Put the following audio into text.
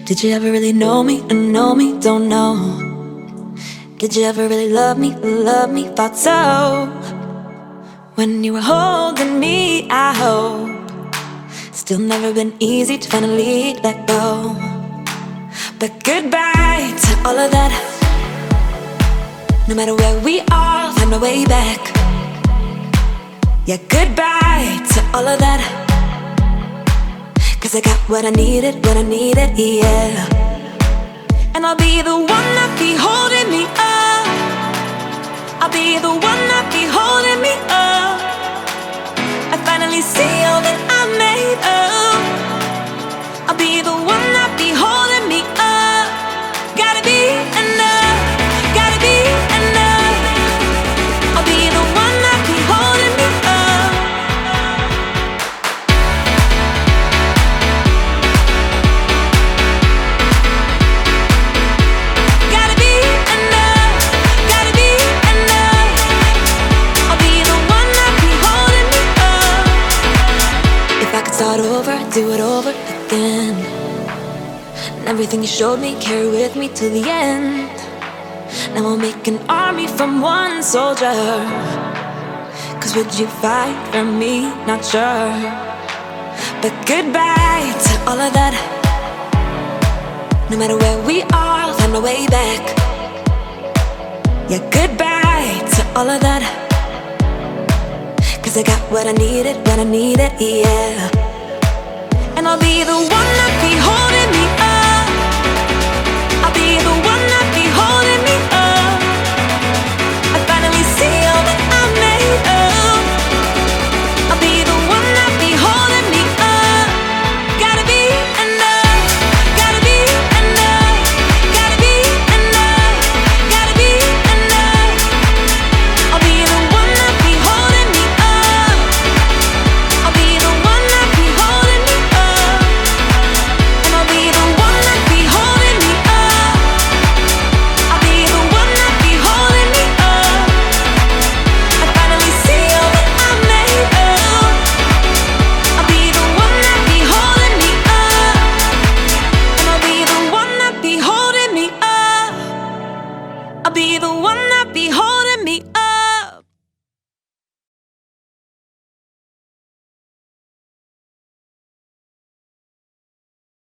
Did you ever really know me and know me? Don't know. Did you ever really love me? Love me? Thought so. When you were holding me, I hope. Still never been easy to finally let go. But goodbye to all of that. No matter where we are, I'll find my way back. Yeah, goodbye to all of that. 'Cause I got what I needed, yeah. And I'll be the one that be holding me up. I'll be the one that be holding me up. I finally see all that I made of. I'll be the one that be holding me up. Gotta be enough, gotta be enough. I'll be the one that be holding me up. Gotta be enough, gotta be enough. I'll be the one that be holding me up. If I could start over, do it over again. And everything you showed me, carry with me to the end. Now I'll make an army from one soldier. 'Cause would you fight for me? Not sure. But goodbye to all of that. No matter where we are, I'll find my way back. Yeah, goodbye to all of that. 'Cause I got what I needed, yeah. And I'll be the one that be holding me up. I'll be the one that be holding me up. I finally see all that I made of. I'll be the one that be holding me up. Gotta be enough, gotta be enough, gotta be enough, gotta be enough. I'll be the one that be holding me up. I'll be the one that be holding me up. And I'll be the one that be holding me up. I'll be the one that be holding me up. I finally see all that I made of. I'll be the one that be holding me up. And I'll be the one that be holding me up. I'll be the